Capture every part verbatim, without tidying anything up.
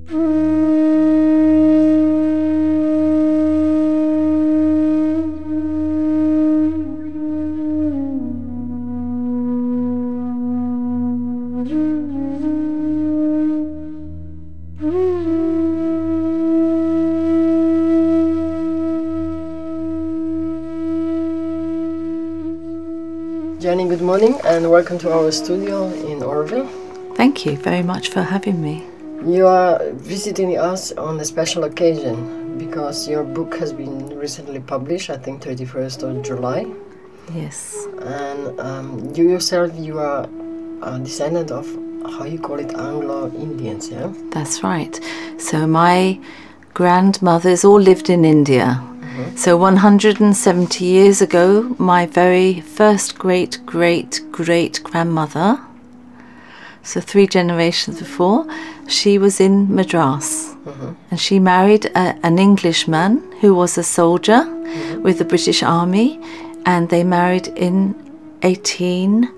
Jenny, good morning and welcome to our studio in Orville. Thank you very much for having me. You are visiting us on a special occasion because your book has been recently published, I think thirty-first of July. Yes. And um, you yourself, you are a descendant of, how you call it, Anglo-Indians, yeah? That's right. So my grandmothers all lived in India. So one hundred seventy years ago, my very first great-great-great-grandmother, so three generations before, she was in Madras. Mm-hmm. And she married a, an Englishman who was a soldier mm-hmm. with the British Army, and they married in eighteen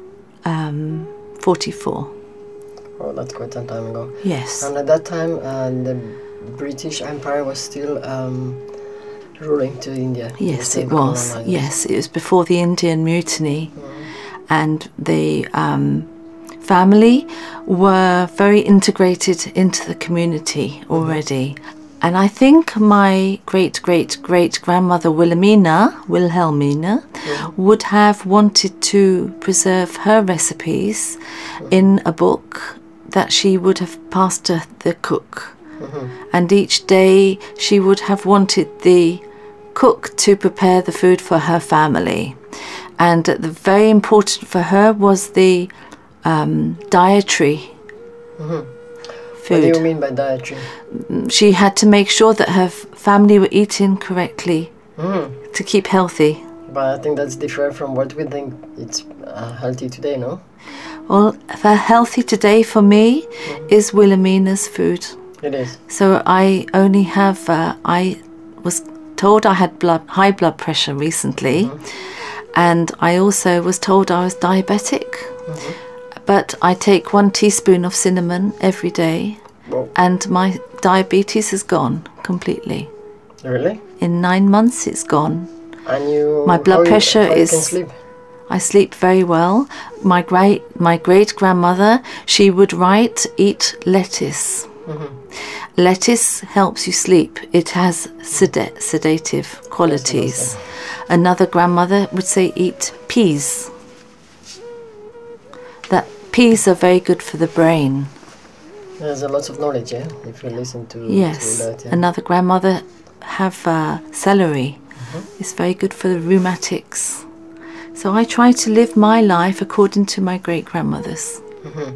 forty-four. Oh, that's quite some time ago. Yes. And at that time, uh, the British Empire was still... Um, ruling to India. Yes, it was. Yes, it was before the Indian Mutiny. Mm. And the um, family were very integrated into the community already. Mm-hmm. And I think my great-great-great-grandmother Wilhelmina, Wilhelmina mm-hmm. would have wanted to preserve her recipes mm-hmm. in a book that she would have passed to the cook. Mm-hmm. And each day she would have wanted the cook to prepare the food for her family. And the very important for her was the um, dietary mm-hmm. food. What do you mean by dietary? She had to make sure that her family were eating correctly mm. to keep healthy. But I think that's different from what we think it's uh, healthy today, no? Well, for healthy today for me mm-hmm. is Wilhelmina's food. It is. So I only have, uh, I was told I had blood, high blood pressure recently, mm-hmm. and I also was told I was diabetic. Mm-hmm. But I take one teaspoon of cinnamon every day, Whoa. and my diabetes is gone completely. Really? In nine months it's gone. And you? My blood how pressure you, how is... You can sleep? I sleep very well. My great my great grandmother, she would write, eat lettuce. Mm-hmm. Lettuce helps you sleep. It has sed- sedative qualities. Another grandmother would say eat peas. That peas are very good for the brain. There's a lot of knowledge, yeah, if you listen to, yes. to that. Yeah. Another grandmother have uh, celery. Mm-hmm. It's very good for the rheumatics. So I try to live my life according to my great-grandmothers. Mm-hmm.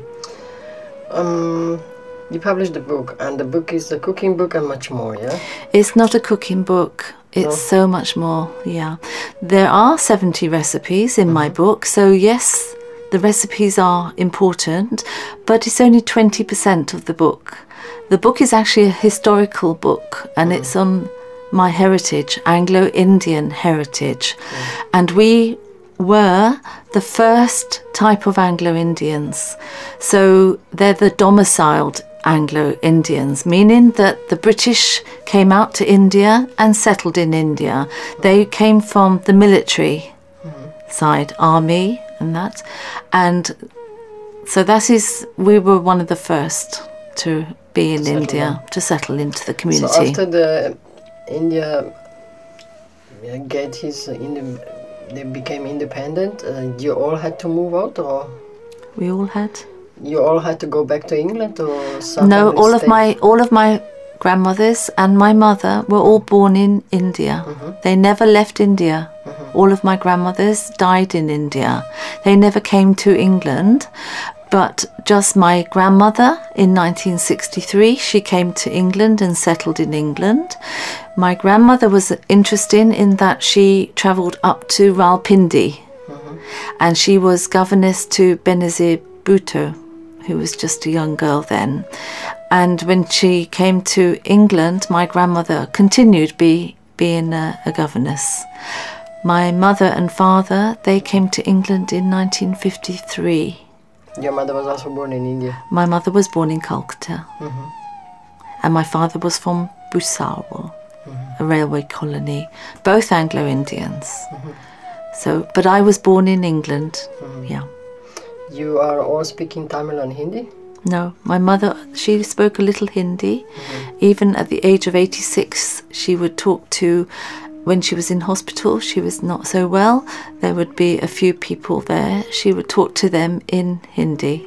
Um, you published the book, and the book is a cooking book and much more, yeah? It's not a cooking book. It's no? so much more, yeah. There are seventy recipes in mm-hmm. my book, so yes, the recipes are important, but it's only twenty percent of the book. The book is actually a historical book, and mm-hmm. it's on my heritage, Anglo-Indian heritage. Mm-hmm. And we were the first type of Anglo-Indians. So they're the domiciled Anglo-Indians, meaning that the British came out to India and settled in India. They came from the military mm-hmm. side, army and that. And so that is, we were one of the first to be in to India, in. to settle into the community. So after the India get his, in they became independent, uh, you all had to move out, or? We all had. You all had to go back to England, or something? No, all of my all of my grandmothers and my mother were all born in India. Mm-hmm. They never left India. Mm-hmm. All of my grandmothers died in India. They never came to England, but just my grandmother in nineteen sixty-three, she came to England and settled in England. My grandmother was interesting in that she travelled up to Rawalpindi, mm-hmm. and she was governess to Benazir Bhutto, who was just a young girl then. And when she came to England, my grandmother continued be, being a, a governess. My mother and father, they came to England in nineteen fifty-three. Your mother was also born in India? My mother was born in Calcutta. Mm-hmm. and my father was from Busawa, mm-hmm. a railway colony, both Anglo-Indians. Mm-hmm. So, but I was born in England, mm-hmm. yeah. You are all speaking Tamil and Hindi? No, my mother, she spoke a little Hindi. Mm-hmm. Even at the age of eighty-six, she would talk to, when she was in hospital, she was not so well, there would be a few people there. She would talk to them in Hindi.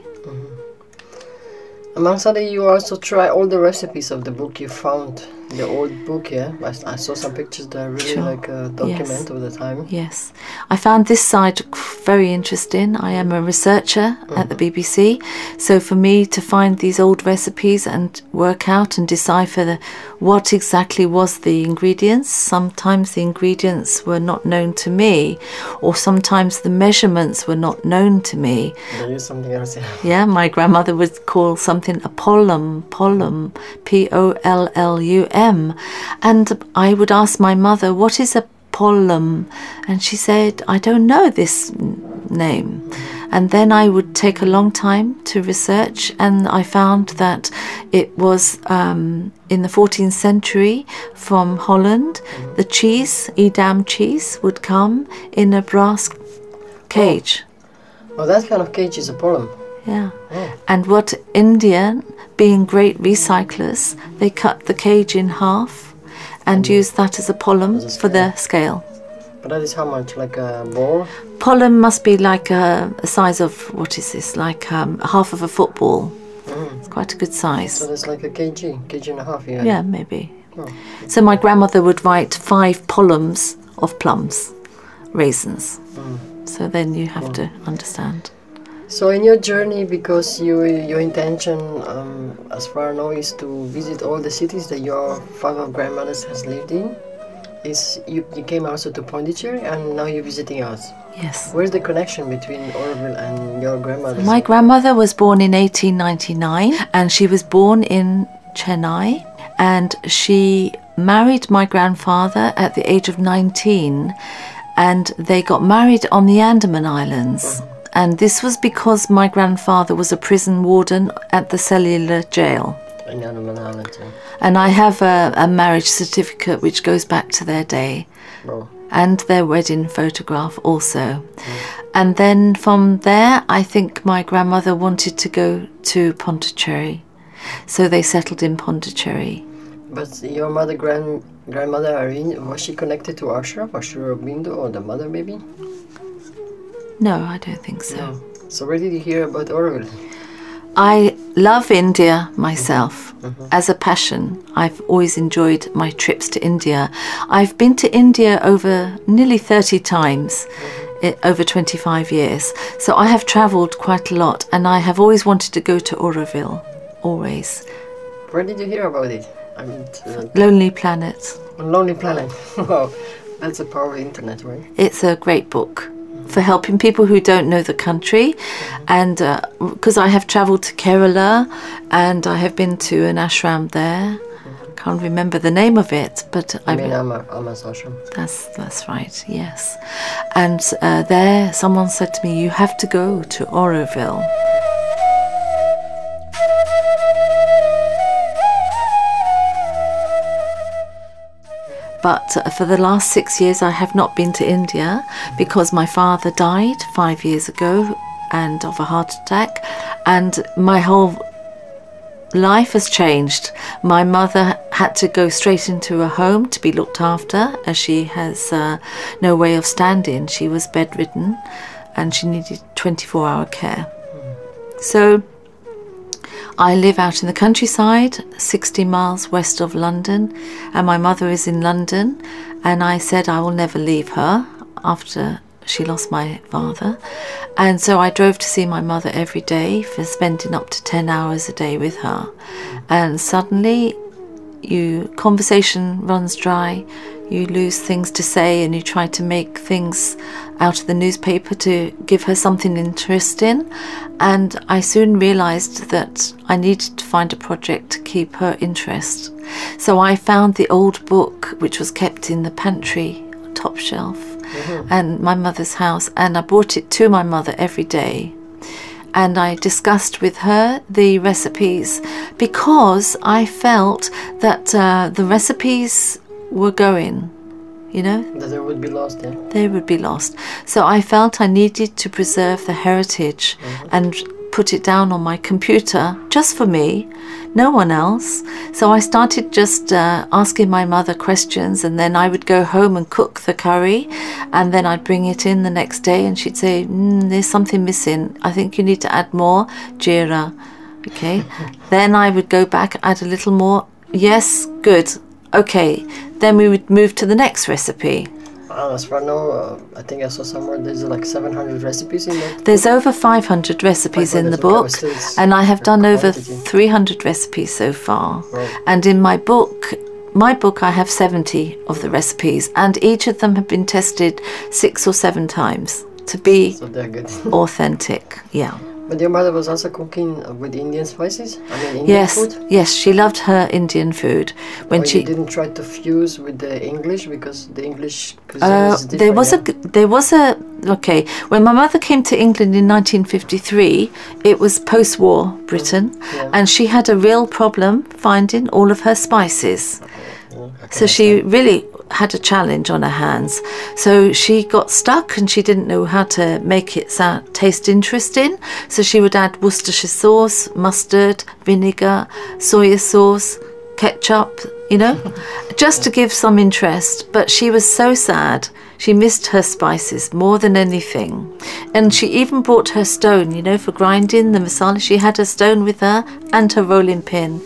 Amongst other, you also try all the recipes of the book you found, the old book, yeah? I, I saw some pictures that are really Sure. like a document Yes. of the time. Yes. I found this side very interesting. I am a researcher mm-hmm. at the B B C, so for me to find these old recipes and work out and decipher the, what exactly was the ingredients, sometimes the ingredients were not known to me, or sometimes the measurements were not known to me. They use something else, yeah. Yeah, my grandmother would call something a pollum, pollum, P O L L U M. And I would ask my mother, what is a pollum? And she said, I don't know this name. And then I would take a long time to research, and I found that it was um, in the fourteenth century from Holland. The cheese, Edam cheese, would come in a brass cage. Oh, oh that kind of cage is a pollum. Yeah. Oh. And what Indian, being great recyclers, they cut the cage in half and mm. used that as a pollum as a for their scale. But that is how much? Like a ball? Pollum must be like a, a size of, what is this, like um, half of a football. Mm. It's quite a good size. So that's like a kg, kg and a half, yeah? Yeah, maybe. Oh. So my grandmother would write five pollums of plums, raisins. Mm. So then you have cool. to understand. So in your journey, because you, your intention, um, as far as I know, is to visit all the cities that your father grandmothers has lived in, is you, you came also to Pondicherry and now you're visiting us. Yes. Where's the connection between Oroville and your grandmother? My grandmother was born in eighteen ninety-nine and she was born in Chennai, and she married my grandfather at the age of nineteen, and they got married on the Andaman Islands. Mm-hmm. And this was because my grandfather was a prison warden at the cellular jail. And I have a, a marriage certificate which goes back to their day. Oh. And their wedding photograph also. Mm. And then from there, I think my grandmother wanted to go to Pondicherry. So they settled in Pondicherry. But your mother, grand, grandmother, Irene, was she connected to Ashraf, Ashura Bindu, or the mother maybe? No, I don't think so. No. So where did you hear about Oroville? I love India myself mm-hmm. as a passion. I've always enjoyed my trips to India. I've been to India over nearly thirty times, mm-hmm. it, over twenty-five years. So I have travelled quite a lot, and I have always wanted to go to Oroville, always. Where did you hear about it? I mean, uh, Lonely Planet. Lonely Planet. Wow, that's the power of the internet, right? It's a great book for helping people who don't know the country, mm-hmm. and because uh, I have travelled to Kerala and I have been to an ashram there. Mm-hmm. Can't remember the name of it, but I I mean Amar, Amar's ashram. That's that's right, yes. And uh, there, someone said to me, "You have to go to Oroville." But uh, for the last six years I have not been to India because my father died five years ago and of a heart attack, and my whole life has changed. My mother had to go straight into a home to be looked after as she has uh, no way of standing. She was bedridden and she needed twenty-four hour care. So I live out in the countryside, sixty miles west of London, and my mother is in London, and I said I will never leave her after she lost my father. And so I drove to see my mother every day, for spending up to ten hours a day with her. And suddenly you conversation runs dry, you lose things to say, and you try to make things out of the newspaper to give her something interesting. And I soon realised that I needed to find a project to keep her interest. So I found the old book which was kept in the pantry top shelf, mm-hmm. and my mother's house, and I brought it to my mother every day. and I discussed with her the recipes because I felt that uh, the recipes were going, you know. That they would be lost, yeah. They would be lost. So I felt I needed to preserve the heritage mm-hmm. and put it down on my computer just for me, no one else. So I started just uh, asking my mother questions, and then I would go home and cook the curry, and then I'd bring it in the next day and she'd say, mm, there's something missing. I think you need to add more jeera. Okay. Then I would go back, add a little more. Yes, good. Okay. Then we would move to the next recipe. Uh, as far now, uh, I think I saw somewhere there's like seven hundred recipes in that. There's over five hundred recipes in the book, and I have done over three hundred recipes so far. Right. And in my book, my book, I have seventy of the recipes, and each of them have been tested six or seven times to be so they're good. Authentic. Yeah. But your mother was also cooking with Indian spices? I mean, Indian yes, food? Yes, she loved her Indian food. When oh, she you didn't try to fuse with the English, because the English cuisine uh, is different. There was yeah? a there was a okay. When my mother came to England in nineteen fifty-three, it was post-war Britain, mm. yeah. and she had a real problem finding all of her spices. Okay. Yeah, so she really had a challenge on her hands. So she got stuck and she didn't know how to make it sound, taste interesting. So she would add Worcestershire sauce, mustard, vinegar, soya sauce, ketchup, you know, just to give some interest. But she was so sad. She missed her spices more than anything. And she even brought her stone, you know, for grinding the masala. She had her stone with her and her rolling pin.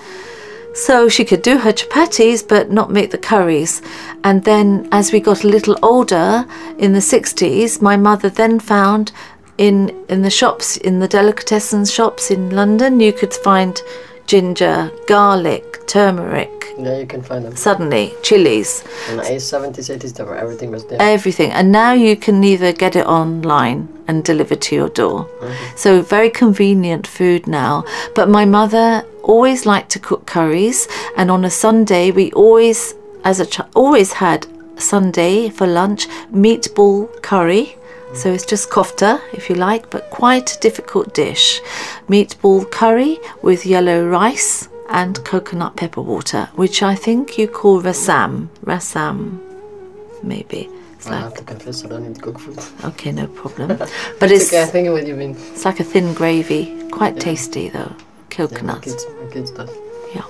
So she could do her chapatis but not make the curries. And then as we got a little older in the sixties, my mother then found in in the shops, in the delicatessen shops in London, you could find ginger, garlic, turmeric. Yeah, you can find them. Suddenly, chilies. In the seventies, eighties, everything was there. Everything. And now you can either get it online and delivered to your door. Mm-hmm. So very convenient food now. But my mother always liked to cook curries, and on a Sunday we always, as a child, always had Sunday for lunch meatball curry. So it's just kofta, if you like, but quite a difficult dish. Meatball curry with yellow rice and coconut pepper water, which I think you call rasam. Rasam, maybe. It's I like, have to confess, I don't need to cook food. Okay, no problem. But it's, okay, I think what you mean. It's like a thin gravy, quite yeah. tasty though. Coconut. Yeah, my kids, my kids does. Yeah.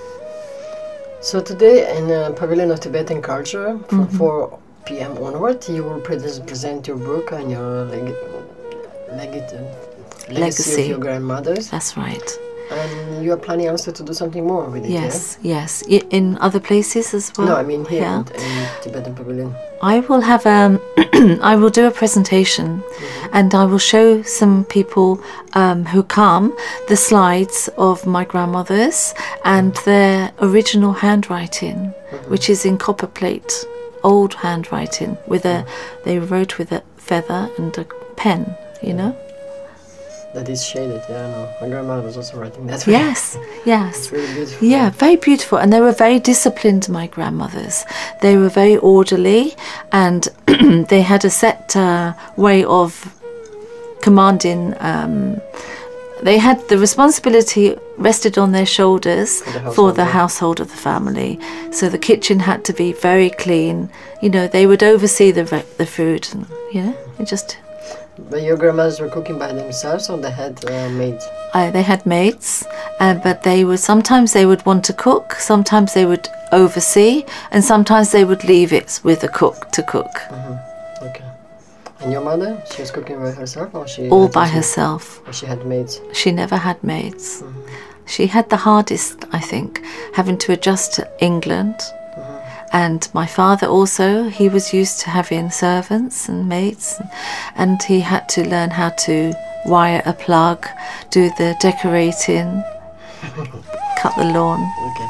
So today in uh, Pavilion of Tibetan Culture, from mm-hmm. four p.m. onward, you will pre- present your book and your leg- leg- legacy, legacy of your grandmothers. That's right. And you are planning also to do something more with it, yes, yeah? yes. I- in other places as well? No, I mean here yeah. in, in Tibetan Pavilion. I will have um, I will do a presentation, mm-hmm. and I will show some people um, who come the slides of my grandmothers and their original handwriting, mm-hmm. which is in copper plate, old handwriting with a. Mm-hmm. They wrote with a feather and a pen, you yeah. know. That is shaded, yeah, I know. My grandmother was also writing that. Yes, yes. It's really beautiful. Yeah, very beautiful. And they were very disciplined, my grandmothers. They were very orderly, and they had a set uh, way of commanding. Um, they had the responsibility rested on their shoulders for the household, for the yeah. household of the family. So the kitchen had to be very clean. You know, they would oversee the the food, and you know, it just. But your grandmothers were cooking by themselves, or they had uh, maids? Uh, they had maids, uh, but they would sometimes they would want to cook, sometimes they would oversee, and sometimes they would leave it with a cook to cook. Mm-hmm. Okay. And your mother, she was cooking by herself, or she all by herself? Or she had maids? She never had maids. Mm-hmm. She had the hardest, I think, having to adjust to England. And my father also, he was used to having servants and maids, and he had to learn how to wire a plug, do the decorating, cut the lawn. Okay.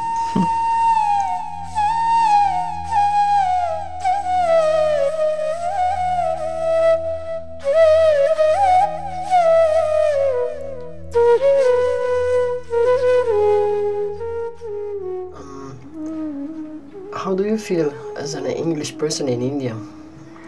um, How do you feel as an English person in India?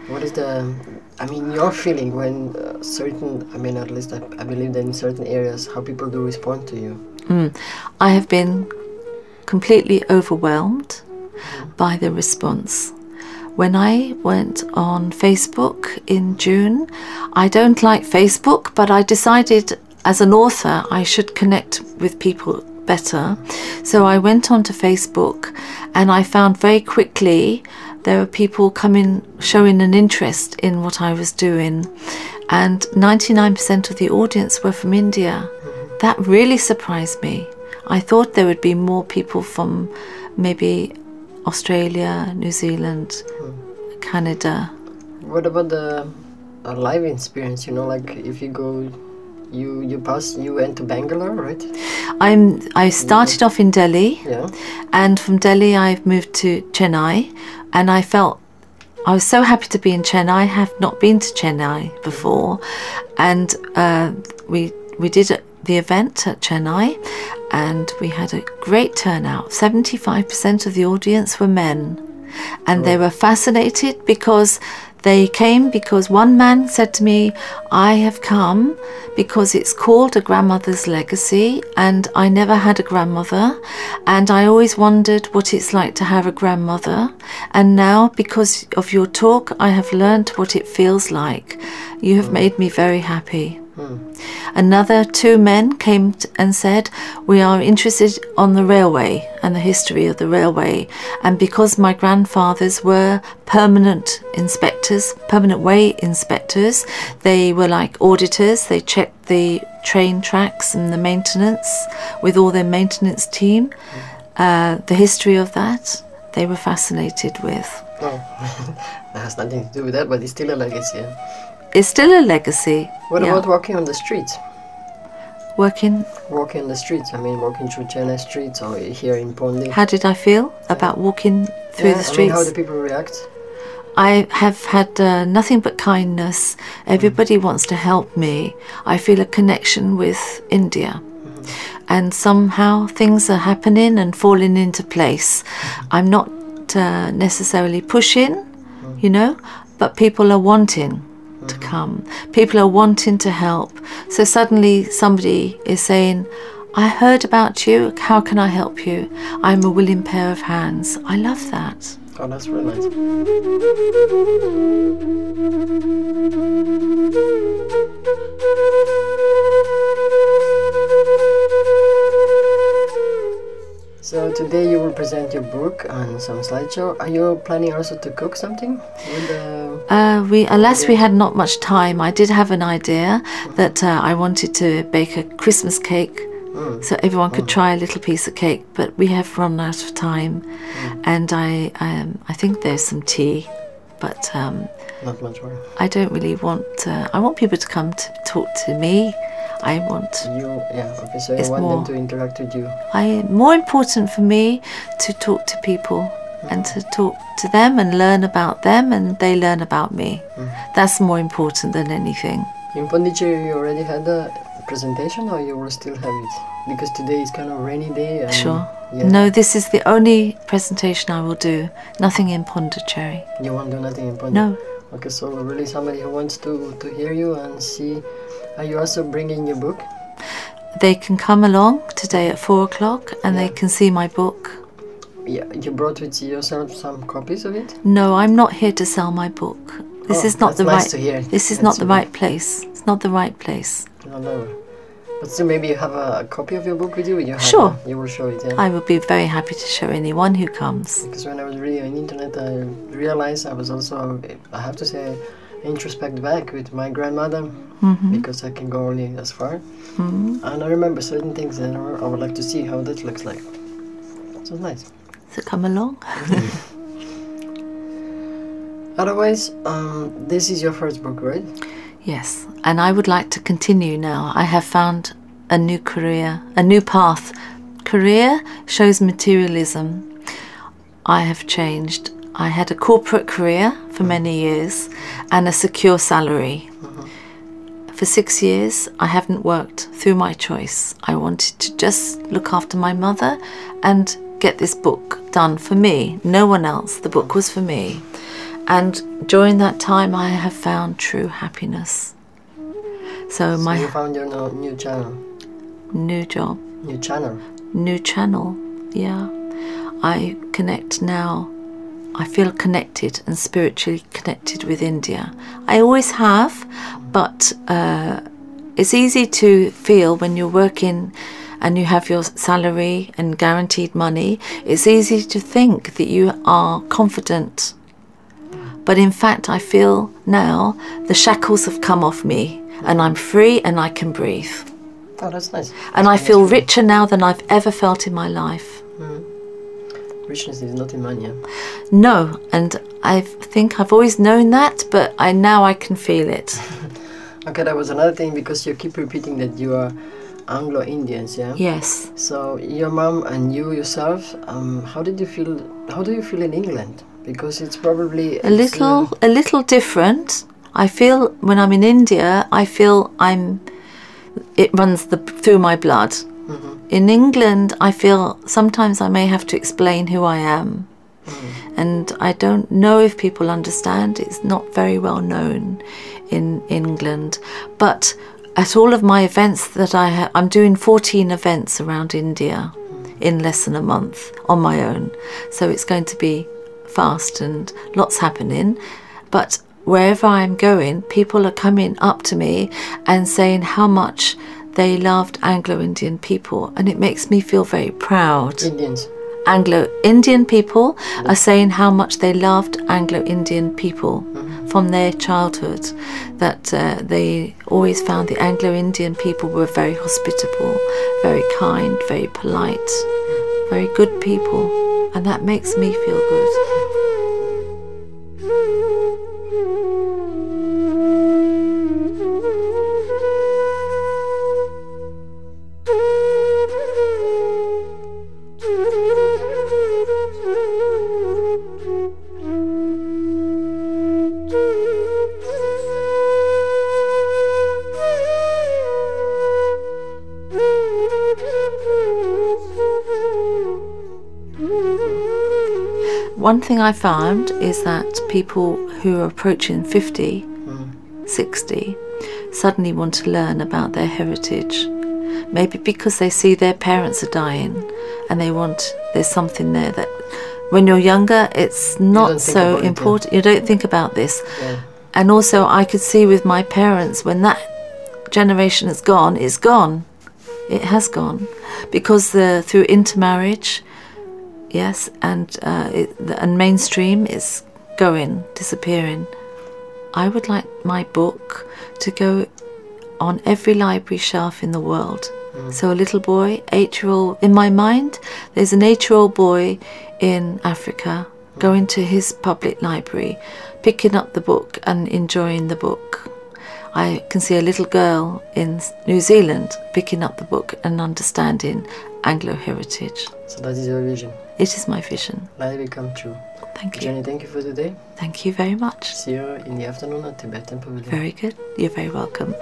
What is the, I mean, your feeling when uh, certain, I mean, at least I, I believe that in certain areas, how people do respond to you? Mm. I have been completely overwhelmed mm. by the response. When I went on Facebook in June, I don't like Facebook, but I decided as an author I should connect with people better. So I went onto Facebook and I found very quickly there were people coming, showing an interest in what I was doing. And ninety-nine percent of the audience were from India. That really surprised me. I thought there would be more people from maybe Australia, New Zealand, mm. Canada. What about the uh, live experience? You know, like if you go, you you pass, you went to Bangalore, right? I'm. I started off in Delhi, yeah, and from Delhi I've moved to Chennai, and I felt I was so happy to be in Chennai. I have not been to Chennai before, and uh, we we did the event at Chennai, and we had a great turnout. seventy-five percent of the audience were men, and oh. they were fascinated because they came because one man said to me, I have come because it's called A Grandmother's Legacy, and I never had a grandmother, and I always wondered what it's like to have a grandmother, and now because of your talk I have learned what it feels like. You have made me very happy. Hmm. Another two men came t- and said, we are interested on the railway and the history of the railway, and because my grandfathers were permanent inspectors, permanent way inspectors, they were like auditors. They checked the train tracks and the maintenance with all their maintenance team. Hmm. Uh, the history of that they were fascinated with. Oh, that has nothing to do with that, but it's still a legacy. It's still a legacy. What yeah. about walking on the streets? Working? Walking on the streets. I mean, walking through Chennai streets or here in Pondi. How did I feel about walking through yeah, the streets? I mean, how do people react? I have had uh, nothing but kindness. Everybody mm. wants to help me. I feel a connection with India. Mm-hmm. And somehow things are happening and falling into place. Mm-hmm. I'm not uh, necessarily pushing, mm. you know, but people are wanting to come. People are wanting to help. So suddenly somebody is saying, I heard about you, how can I help you? I'm a willing pair of hands. I love that. Oh, that's really nice. So today you will present your book and some slideshow. Are you planning also to cook something? With the uh, we, alas, we had not much time. I did have an idea mm-hmm. that uh, I wanted to bake a Christmas cake mm. so everyone could mm. try a little piece of cake, but we have run out of time. Mm. And I, um, I think there's some tea, but um, not much more. I don't really want. Uh, I want people to come to talk to me. I want you, yeah. Okay, so you want more, them to interact with you. I more important for me to talk to people mm-hmm. and to talk to them and learn about them, and they learn about me. Mm-hmm. That's more important than anything. In Pondicherry, you already had a presentation, or you will still have it? Because today is kind of a rainy day. And sure. Yeah. No, this is the only presentation I will do. Nothing in Pondicherry. You won't do nothing in Pondicherry? No. Okay, so really somebody who wants to to hear you and see. Are you also bringing your book? They can come along today at four o'clock and yeah. they can see my book. Yeah, you brought with yourself some copies of it? No, I'm not here to sell my book. This oh, is not that's the nice right. To hear. This is that's not the really right place. It's not the right place. No, no. But still, maybe you have a, a copy of your book with you. you have sure. A, you will show it. Yeah? I will be very happy to show anyone who comes. Because when I was reading on the internet, I realized I was also, I have to say, introspect back with my grandmother mm-hmm. because I can go only as far mm-hmm. and I remember certain things and I would like to see how that looks like. So it's nice. So come along. Otherwise, um, this is your first book, right? Yes, and I would like to continue now. I have found a new career, a new path. Career shows materialism. I have changed. I had a corporate career for many years and a secure salary. Mm-hmm. For six years, I haven't worked through my choice. I wanted to just look after my mother and get this book done for me. No one else. The book was for me. And during that time, I have found true happiness. So, So my you found your no- new channel. new job, New channel. new channel, yeah. I connect now. I feel connected and spiritually connected with India. I always have, but uh, it's easy to feel when you're working and you have your salary and guaranteed money. It's easy to think that you are confident. But in fact, I feel now the shackles have come off me and I'm free and I can breathe. Oh, that's nice. And I That's feel nice. richer now than I've ever felt in my life. Richness is not in money. Yeah? No, and I think I've always known that, but I now I can feel it. Okay, that was another thing because you keep repeating that you are Anglo-Indians, yeah? Yes. So your mom and you yourself, um, how did you feel? How do you feel in England? Because it's probably A little, a little different. I feel when I'm in India, I feel I'm. It runs the, through my blood. Mm-hmm. In England, I feel sometimes I may have to explain who I am, Mm-hmm. and I don't know if people understand. It's not very well known in England, but at all of my events that I ha- I'm doing fourteen events around India in less than a month on my own. So it's going to be fast and lots happening. But wherever I'm going, people are coming up to me and saying how much they loved Anglo-Indian people, and it makes me feel very proud. Indians. Anglo-Indian people are saying how much they loved Anglo-Indian people Mm-hmm. from their childhood, that uh, they always found the Anglo-Indian people were very hospitable, very kind, very polite, very good people, and that makes me feel good. One thing I found is that people who are approaching fifty, sixty, suddenly want to learn about their heritage. Maybe because they see their parents are dying and they want, there's something there that when you're younger, it's don't not think so about it, yeah. important. You don't think about this. Yeah. And also I could see with my parents, when that generation is gone, it's gone. It has gone. Because the, through intermarriage, yes, and uh, it, the, and mainstream is going, disappearing. I would like my book to go on every library shelf in the world. Mm. So a little boy, eight-year-old, in my mind, there's an eight-year-old boy in Africa mm. going to his public library, picking up the book and enjoying the book. I can see a little girl in New Zealand picking up the book and understanding Anglo heritage. So that is your vision. It is my vision. Let it come true. Thank you. Jenny, thank you for today. Thank you very much. See you in the afternoon at Tibetan Pavilion. Very good. You're very welcome.